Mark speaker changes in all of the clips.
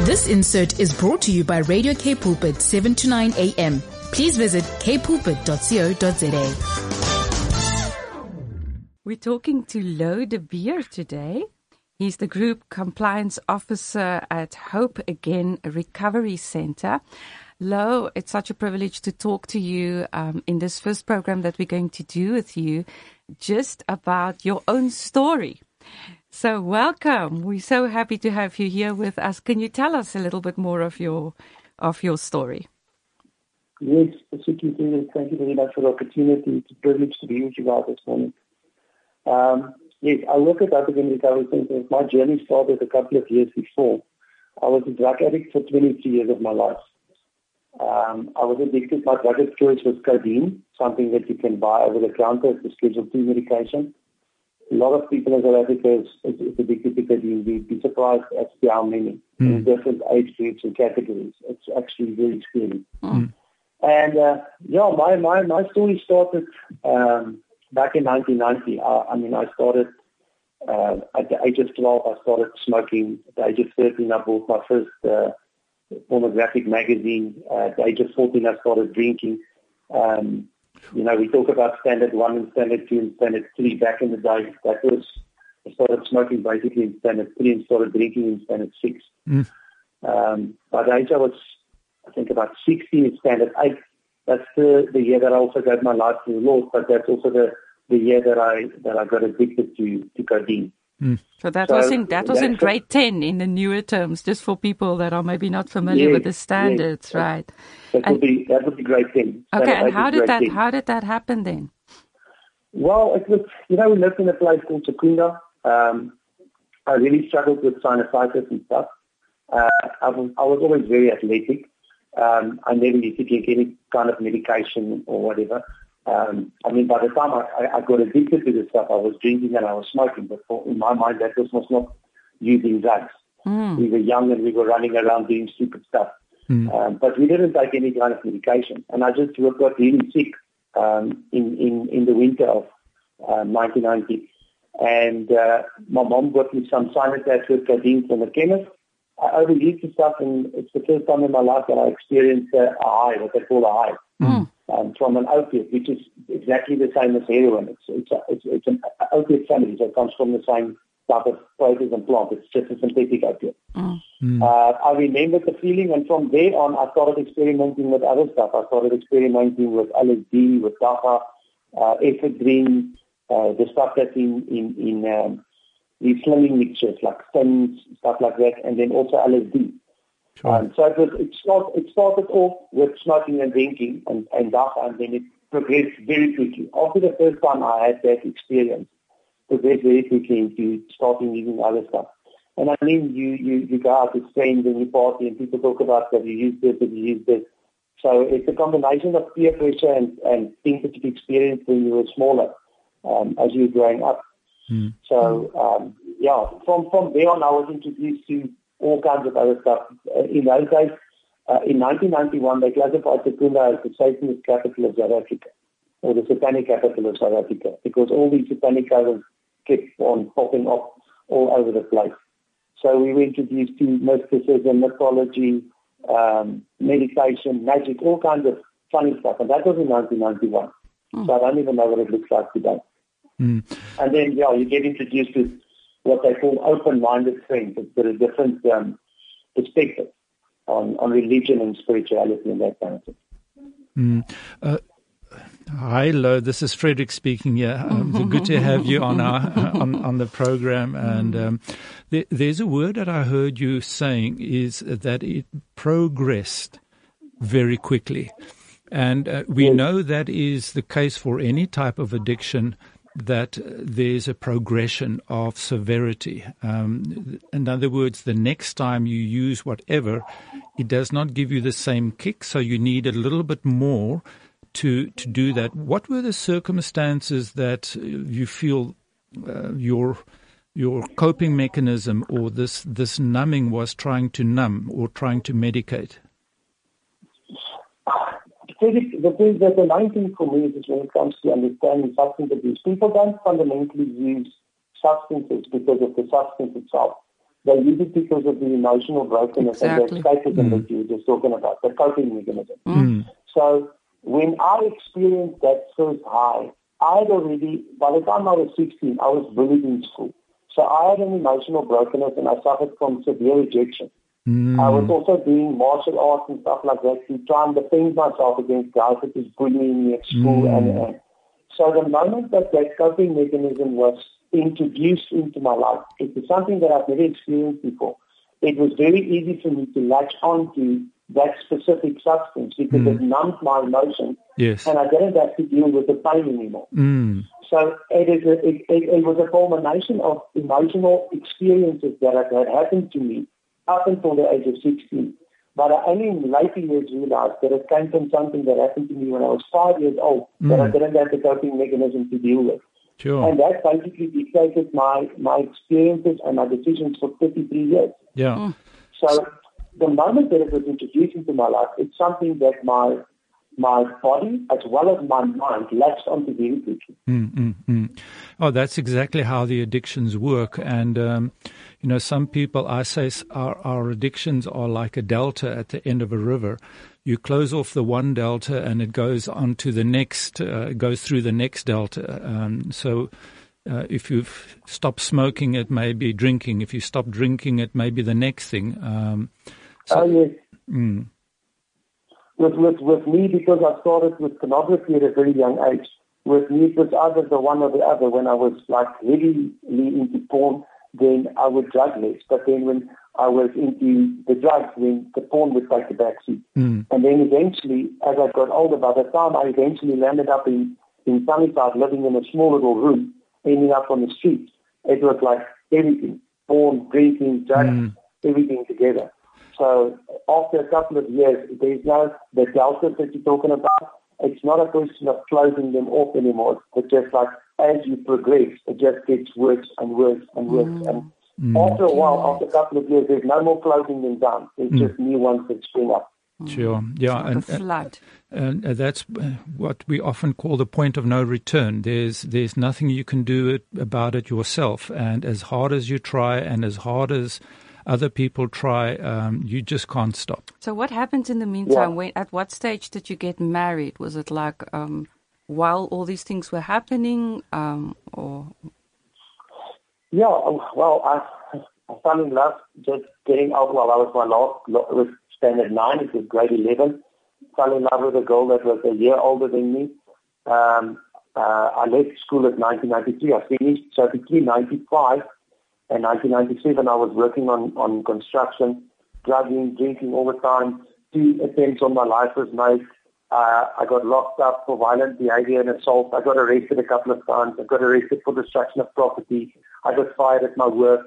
Speaker 1: This insert is brought to you by Radio K Pulpit 7 to 9 a.m. Please visit kpulpit.co.za.
Speaker 2: We're talking to Louw de Beer today. He's the Group Compliance Officer at Hope Again Recovery Center. Louw, it's such a privilege to talk to you in this first program that we're going to do with you, just about your own story. So welcome. We're so happy to have you here with us. Can you tell us a little bit more of your story?
Speaker 3: Yes, specifically, thank you very much for the opportunity. It's a privilege to be with you guys this morning. Yes, I work at Hope Again Recovery Center. My journey started a couple of years before. I was a drug addict for 23 years of my life. I was addicted. My drug of choice was codeine, something that you can buy over the counter. It's a Schedule II medication. A lot of people in South Africa is addicted to codeine. You'd be surprised as to how many in different age groups and categories. It's actually very scary. And my story started back in 1990. I started at the age of 12. I started smoking. At the age of 13, I bought my first pornographic magazine. At the age of 14, I started drinking. We talk about Standard 1 and Standard 2 and Standard 3 back in the day. I started smoking basically in Standard 3 and started drinking in Standard 6. By the age I was, I think, about 16 in Standard 8. That's the year that I also gave my life to the Lord, but that's also the year that I got addicted to codeine.
Speaker 2: So that was in grade 10 in the newer terms, just for people that are maybe not familiar with the standards,
Speaker 3: yes.
Speaker 2: right?
Speaker 3: That would be grade 10.
Speaker 2: Okay, and how did that happen then?
Speaker 3: Well, it was, we lived in a place called Secunda. I really struggled with sinusitis and stuff. I was always very athletic. I never used to take any kind of medication or whatever. By the time I got addicted to this stuff, I was drinking and I was smoking. But in my mind, that was not using drugs. We were young and we were running around doing stupid stuff. But we didn't take any kind of medication. And I just got really sick in the winter of 1990. And my mom got me some Sinotaz with codeine from the chemist. I overused the stuff, and it's the first time in my life that I experienced a high, what they call a high. From an opiate, which is exactly the same as heroin. It's an opiate family, so it comes from the same type of process and plant. It's just a synthetic opiate. I remember the feeling, and from there on, I started experimenting with other stuff. I started experimenting with LSD, with DAPA, ephedrine, the stuff that's in these slimming mixtures, like STIMs, stuff like that, and then also LSD. Sure. So it started off with smoking and drinking and DAPA, and then it progressed very quickly. After the first time I had that experience, progressed very quickly into starting using other stuff. And I mean, you go out with friends and you party and people talk about that you use this and you use this. So it's a combination of peer pressure and things that you experienced when you were smaller as you were growing up. So, from there on, I was introduced to all kinds of other stuff. In those days, in 1991, they classified Secunda as the Satanist capital of South Africa, or the satanic capital of South Africa, because all these satanic codes kept on popping up all over the place. So we were introduced to mysticism, mythology, meditation, magic, all kinds of funny stuff. And that was in 1991. So I don't even know what it looks like today. And then, you get introduced to what they call open-minded friends. It's got a different perspective on religion and spirituality and that kind of thing.
Speaker 4: Hi, Louw. This is Frederick speaking here. Good to have you on on the program. And there's a word that I heard you saying is that it progressed very quickly. And we know that is the case for any type of addiction, that there's a progression of severity. In other words, the next time you use whatever, it does not give you the same kick, so you need a little bit more to do that. What were the circumstances that you feel your coping mechanism or this numbing was trying to numb or trying to medicate?
Speaker 3: The main thing for me is when it comes to understanding substance abuse, people don't fundamentally use substances because of the substance itself. they use it because of the emotional brokenness
Speaker 2: Exactly.
Speaker 3: and the escapism that you were just talking about, the coping mechanism. So when I experienced that first high, I had already, by the time I was 16, I was bullied in school. So I had an emotional brokenness and I suffered from severe rejection. I was also doing martial arts and stuff like that to try and defend myself against guys that was bullying me at school. And so the moment that coping mechanism was introduced into my life, it was something that I've never experienced before. It was very easy for me to latch on to that specific substance because it numbed my emotions, and I didn't have to deal with the pain anymore. So it was a culmination of emotional experiences that had happened to me up until the age of 16. But I only in later years realized that it came from something that happened to me when I was 5 years old that I didn't have the coping mechanism to deal with.
Speaker 4: Sure.
Speaker 3: And that basically dictated my experiences and my decisions for 33 years.
Speaker 4: Yeah.
Speaker 3: So the moment that it was introduced into my life, it's something that my body as well as my mind latched onto very quickly.
Speaker 4: Oh, that's exactly how the addictions work. And, some people, I say our addictions are like a delta at the end of a river. You close off the one delta and it goes on to the next, goes through the next delta. So if you've stopped smoking, it may be drinking. If you stop drinking, it may be the next thing.
Speaker 3: Yes. With me, because I started with pornography at a very young age, with me it was either the one or the other. When I was like heavily into porn, then I would drug less. But then when I was into the drugs, then the porn would take the back seat. And then eventually, as I got older, by the time I eventually landed up in Sunnyside, living in a small little room, ending up on the streets, it was like everything, porn, drinking, drugs, everything together. So after a couple of years, there's no the deltas that you're talking about. It's not a question of closing them off anymore. It's just like as you progress, it just gets worse and worse and worse. And after a while, after a couple of years, there's no more closing them down. It's just new ones that spring up.
Speaker 4: Sure, yeah,
Speaker 2: and flood.
Speaker 4: And that's what we often call the point of no return. There's nothing you can do about it yourself, and as hard as you try, and as hard as other people try, you just can't stop.
Speaker 2: So what happened in the meantime? At what stage did you get married? Was it like while all these things were happening, or? Yeah,
Speaker 3: well, I fell in love just getting out while I was was standard 9. It was grade 11. Fell in love with a girl that was a year older than me. I left school at 1993. I finished, so between 95 and 1997, I was working on construction, drugging, drinking all the time. 2 attempts on my life was made. I got locked up for violent behavior and assault. I got arrested a couple of times. I got arrested for destruction of property. I got fired at my work.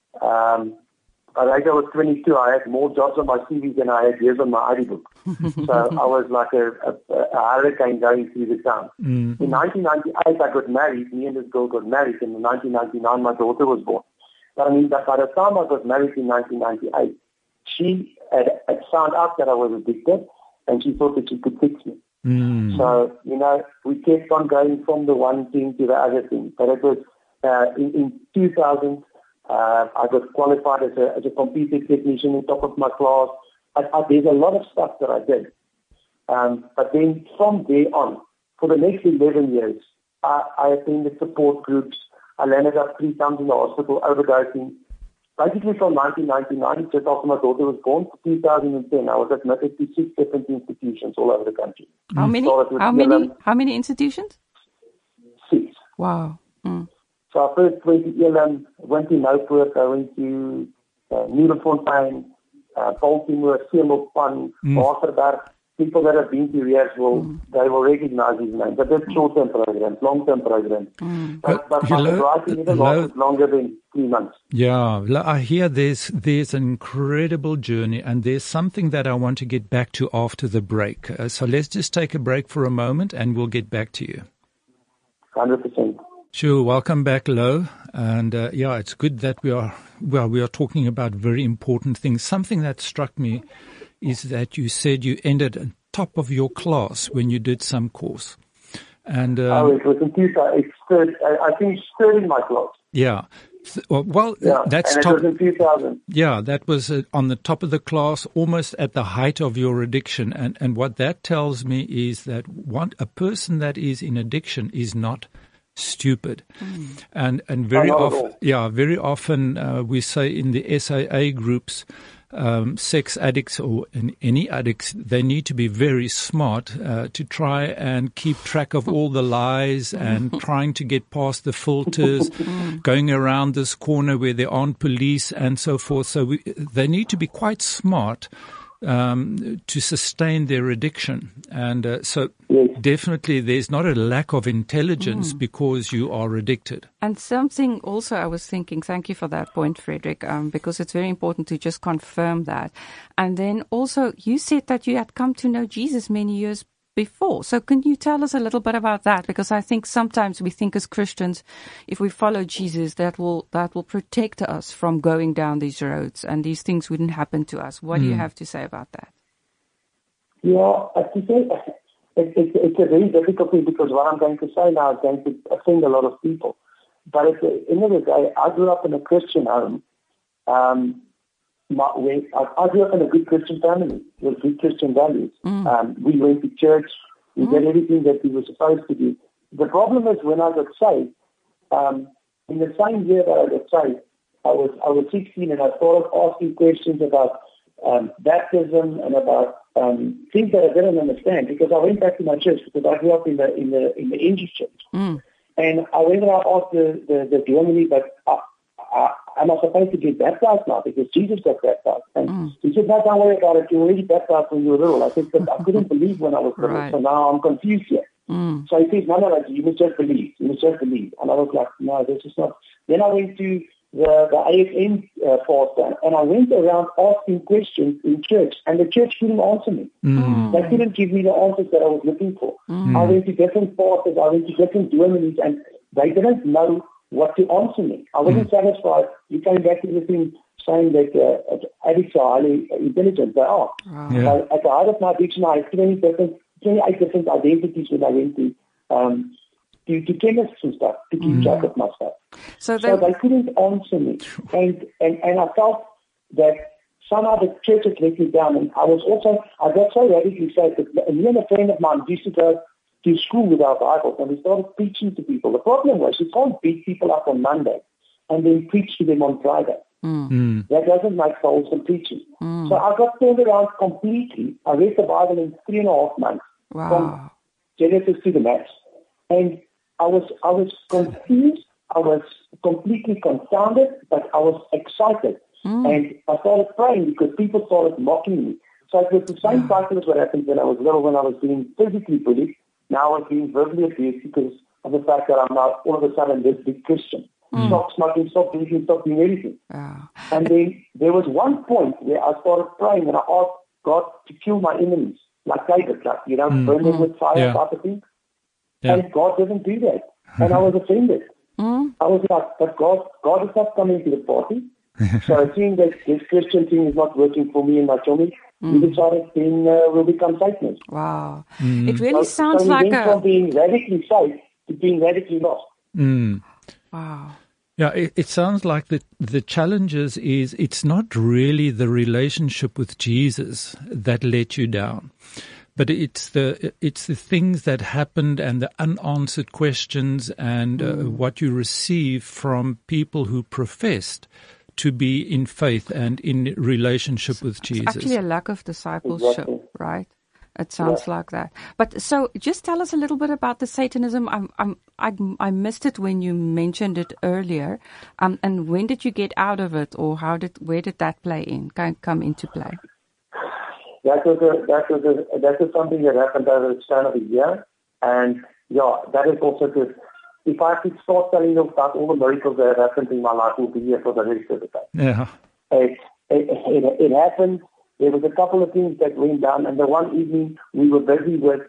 Speaker 3: By the age I was 22, I had more jobs on my CV than I had years on my ID book. So I was like a hurricane going through the town. In 1998, I got married. Me and this girl got married. And in 1999, my daughter was born. But I mean, by the time I got married in 1998, she had found out that I was addicted, and she thought that she could fix me. So, we kept on going from the one thing to the other thing. But it was in 2000, I got qualified as a computer technician on top of my class. There's a lot of stuff that I did. But then from there on, for the next 11 years, I attended support groups. I landed up 3 times in the hospital overdosing. Basically from 1999, just after my daughter was born, to 2010, I was admitted to 6 different institutions all over the country.
Speaker 2: How many institutions?
Speaker 3: 6.
Speaker 2: Wow.
Speaker 3: So I first went to Elam, went to Noupoort, I went to Nieuwefontein, Baltimore, Seelopan, Waterberg. People that have been to Rias they will recognize these names. But that's short-term programs, long-term programs. But my sobriety never lasted longer than 3 months.
Speaker 4: Yeah, I hear there's an incredible journey, and there's something that I want to get back to after the break. So let's just take a break for a moment, and we'll get back to you.
Speaker 3: 100%.
Speaker 4: Sure. Welcome back, Lo. And it's good that we are talking about very important things. Something that struck me is that you said you ended on top of your class when you did some course. And
Speaker 3: it was in 2000. I finished third in my class.
Speaker 4: Yeah. That's
Speaker 3: and
Speaker 4: top.
Speaker 3: It was in 2000.
Speaker 4: Yeah, that was on the top of the class, almost at the height of your addiction. And what that tells me is that a person that is in addiction is not stupid. And very often we say in the SAA groups, sex addicts or any addicts, they need to be very smart to try and keep track of all the lies and trying to get past the filters, going around this corner where there aren't police and so forth. So they need to be quite smart to sustain their addiction. And so definitely there's not a lack of intelligence because you are addicted.
Speaker 2: And something also I was thinking, thank you for that point, Frederick, because it's very important to just confirm that. And then also you said that you had come to know Jesus many years before. So can you tell us a little bit about that? Because I think sometimes we think as Christians, if we follow Jesus, that will protect us from going down these roads and these things wouldn't happen to us. What do you have to say about that?
Speaker 3: Yeah, I have to say it's a very difficult thing because what I'm going to say now is going to offend a lot of people. But at the end of the day, I grew up in a Christian home. I grew up in a good Christian family with good Christian values. We went to church. We did everything that we were supposed to do. The problem is when I got saved, in the same year that I got saved, I was 16 and I started asking questions about baptism and about things that I didn't understand because I went back to my church because I grew up in the English church. And I went and I asked the Germany, but am I supposed to get baptized now because Jesus got baptized? And he said, no, don't worry about it. You were already baptized when you were little. I said, but I couldn't believe when I was little, so now I'm confused here. So he said, no, you must just believe. You must just believe. And I was like, no, this is not. Then I went to the AFN pastor, and I went around asking questions in church, and the church couldn't answer me. They couldn't give me the answers that I was looking for. I went to different pastors, I went to different Germanies, and they didn't know what to answer me. I wasn't satisfied. You came back to the thing saying that addicts are highly intelligent. They are. So at the height of my addiction, I had 28 different identities when I went to chemists and stuff to keep track of my stuff. So they couldn't answer me. And I felt that somehow the church had let me down. And I got so radically saved that me and a friend of mine used to go to school with our Bibles and we started preaching to people. The problem was you can't beat people up on Monday and then preach to them on Friday. That doesn't make for wholesome preaching. So I got turned around completely. I read the Bible in 3.5 months. From Genesis to the Maps. And I was confused. I was completely confounded, but I was excited. And I started praying because people started mocking me. So it was the same cycle as what happened when I was little, when I was being physically bullied. Now I was being verbally abused because of the fact that I'm now all of a sudden this big Christian. Stop smoking, stop drinking, stop doing everything. And then there was one point where I started praying and I asked God to kill my enemies, like David, burn them with fire type of thing. And God didn't do that. And I was offended. I was like, but God is not coming to the party. So I think that this Christian thing is not working for me and my chummy. We decided then we'll become Satanists.
Speaker 2: Wow. It really sounds
Speaker 3: so
Speaker 2: like
Speaker 3: from being radically safe to being radically lost.
Speaker 2: Wow.
Speaker 4: Yeah, it sounds like the challenges is it's not really the relationship with Jesus that let you down. But it's the things that happened and the unanswered questions and what you receive from people who professed to be in faith and in relationship with Jesus.
Speaker 2: It's actually a lack of discipleship, right? It sounds like that. But so just tell us a little bit about the Satanism. I missed it when you mentioned it earlier. And when did you get out of it, or where did that come into play?
Speaker 3: That was something that happened over the span of a year, and that is also good. If I could start telling you about all the miracles that have happened in my life, we'll be here for the rest of the time.
Speaker 4: Yeah,
Speaker 3: it happened. There was a couple of things that went down, and the one evening we were busy with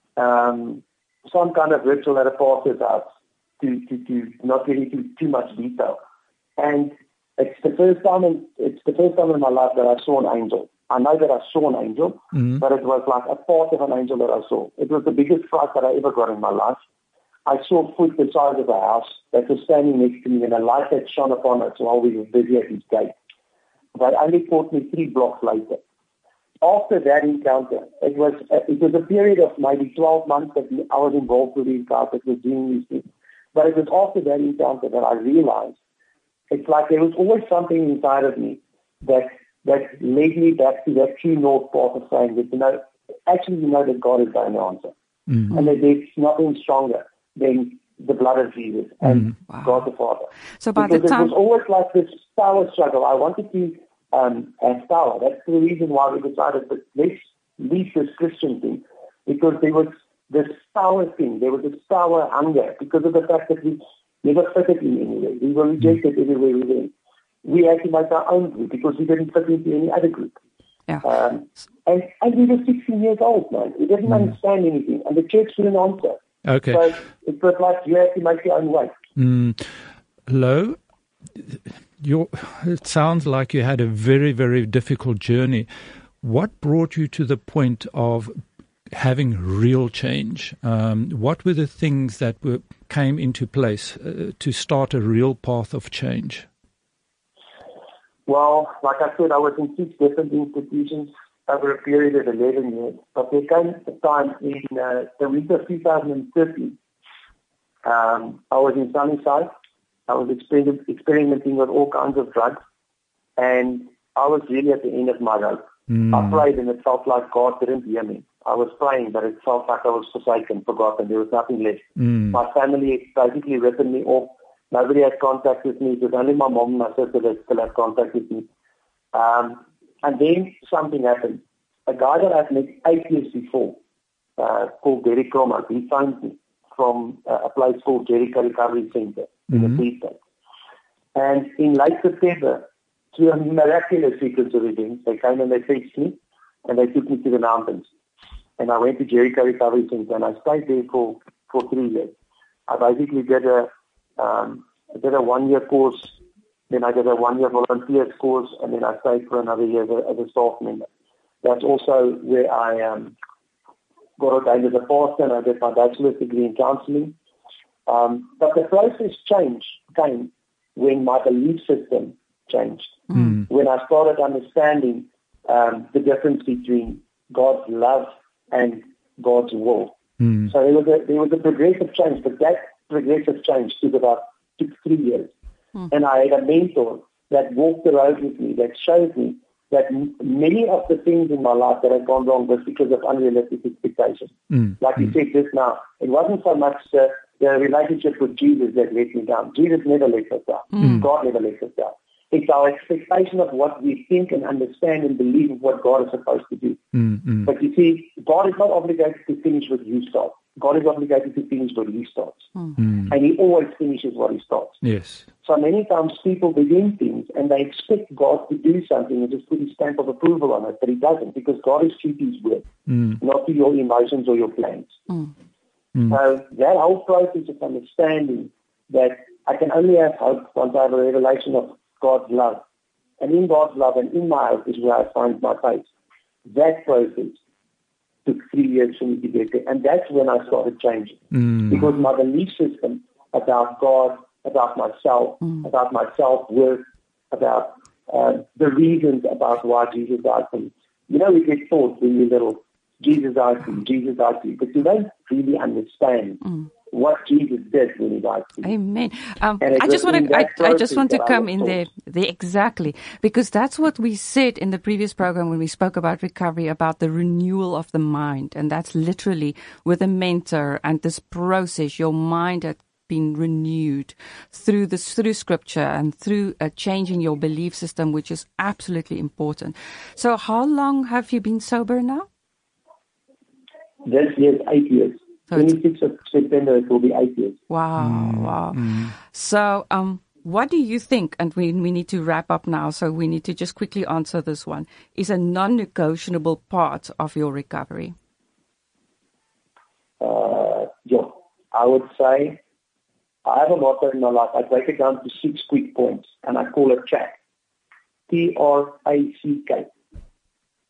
Speaker 3: some kind of ritual at a pastor's house to not get into too much detail. And it's the first time in my life that I saw an angel. I know that I saw an angel, but it was like a part of an angel that I saw. It was the biggest fright that I ever got in my life. I saw foot the size of a house that was standing next to me, and a light had shone upon us while we were busy at his gate. But only caught me 3 blocks later. After that encounter, it was a period of maybe 12 months that I was involved with the encounter, that was doing these things. But it was after that encounter that I realized it's like there was always something inside of me that led me back to that true north path of saying that, that God is going to answer. Mm-hmm. And that there's nothing stronger than the blood of Jesus and God the Father.
Speaker 2: So by
Speaker 3: because
Speaker 2: the time...
Speaker 3: it was always like this power struggle. I wanted to have power. That's the reason why we decided that let's leave this Christian thing, because there was this power thing. There was this power hunger because of the fact that we never fitted in anywhere. We were rejected everywhere we went. We had to make our own group because we didn't fit into any other group.
Speaker 2: Yeah.
Speaker 3: And we were 16 years old, man. We didn't understand anything, and the church didn't answer.
Speaker 4: Okay.
Speaker 3: So it was like you had to make your own way.
Speaker 4: Lo, it sounds like you had a very, very difficult journey. What brought you to the point of having real change? What were the things that came into place to start a real path of change?
Speaker 3: Well, like I said, I was in 6 different institutions over a period of 11 years. But there came a time in the winter of 2013, I was in Sunnyside. I was experimenting with all kinds of drugs, and I was really at the end of my rope. I prayed, and it felt like God didn't hear me. I was praying, but it felt like I was forsaken, forgotten. There was nothing left. My family had basically written me off. Nobody had contact with me. It was only my mom and my sister that still had contact with me. And then something happened. A guy that I'd met 8 years before, called Derek Cromer, he phoned me from a place called Jericho Recovery Center in the Free State. And in late September, through a miraculous sequence of events, they came and they fixed me, and they took me to the mountains. And I went to Jericho Recovery Center, and I stayed there for 3 years. I basically did a 1-year course, then I did a 1-year volunteers course, and then I stayed for another year as a staff member. That's also where I got ordained as a pastor, and I did my bachelor's degree in counseling. But the process came when my belief system changed. When I started understanding the difference between God's love and God's will. So there was a progressive change, but that progressive change took 3 years. And I had a mentor that walked the road with me, that showed me that many of the things in my life that had gone wrong was because of unrealistic expectations. Like you said just now, it wasn't so much the relationship with Jesus that let me down. Jesus never let us down. God never let us down. It's our expectation of what we think and understand and believe of what God is supposed to do. But you see, God is not obligated to finish what you start. God is obligated to finish what He starts. And He always finishes what He starts.
Speaker 4: Yes.
Speaker 3: So many times people begin things and they expect God to do something and just put His stamp of approval on it, but He doesn't, because God is true to His word, not to your emotions or your plans. So that whole process of understanding that I can only have hope once I have a revelation of God's love. And in God's love and in my hope is where I find my faith. That process took 3 years for me to get there. And that's when I started changing. Because my belief system about God, about myself, about my self-worth, about the reasons about why Jesus died for me. You know, we get taught when you're little, Jesus died for you, Jesus died for you. But you don't really understand what Jesus did when He died for you.
Speaker 2: Amen. I just want to come in there exactly, because that's what we said in the previous program when we spoke about recovery, about the renewal of the mind, and that's literally with a mentor and this process. Your mind had been renewed through Scripture and through changing your belief system, which is absolutely important. So, how long have you been sober now?
Speaker 3: This year, 8 years. 26th of September, it will be 8 years.
Speaker 2: Wow. So, what do you think, and we need to wrap up now, so we need to just quickly answer this one, is a non-negotiable part of your recovery?
Speaker 3: I would say I have a motto in my life. I break it down to 6 quick points, and I call it TRACK. TRACK.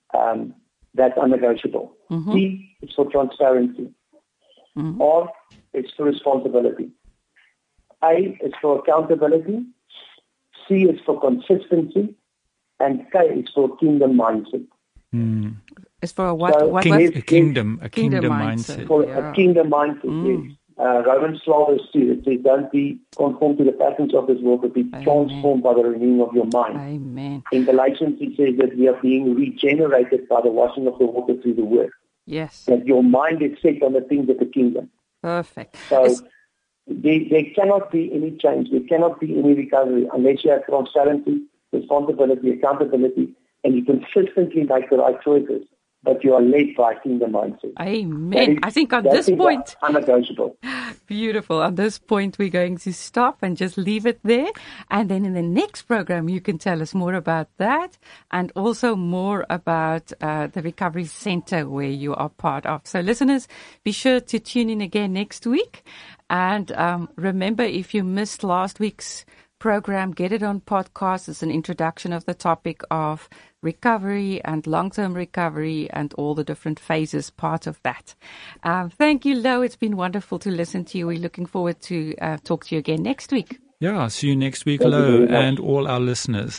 Speaker 3: That's unnegotiable. T is for transparency. R is for responsibility. A is for accountability. C is for consistency. And K is for kingdom mindset.
Speaker 2: It's for a what?
Speaker 4: A kingdom mindset.
Speaker 3: For a kingdom mindset, yes. Romans 12:2, it says, don't be conformed to the patterns of this world, but be transformed by the renewing of your mind.
Speaker 2: Amen.
Speaker 3: In Galatians, it says that we are being regenerated by the washing of the water through the word.
Speaker 2: Yes.
Speaker 3: That your mind is set on the things of the kingdom.
Speaker 2: Perfect.
Speaker 3: So there cannot be any change. There cannot be any recovery unless you have transparency, responsibility, accountability, and you consistently make the right choices. But you are led by kingdom mindset.
Speaker 2: Amen. I think on this point,
Speaker 3: unnegotiable.
Speaker 2: Beautiful. On this point, we're going to stop and just leave it there. And then in the next program, you can tell us more about that and also more about the Recovery Center where you are part of. So listeners, be sure to tune in again next week. And remember, if you missed last week's program, get it on podcast. It's an introduction of the topic of recovery and long-term recovery and all the different phases part of that. Thank you, Lo. It's been wonderful to listen to you. We're looking forward to talk to you again next week.
Speaker 4: Yeah, see you next week, Lo, and all our listeners.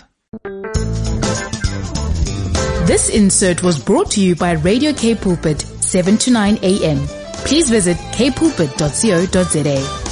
Speaker 1: This insert was brought to you by Radio K Pulpit, 7 to 9 a.m. Please visit kpulpit.co.za.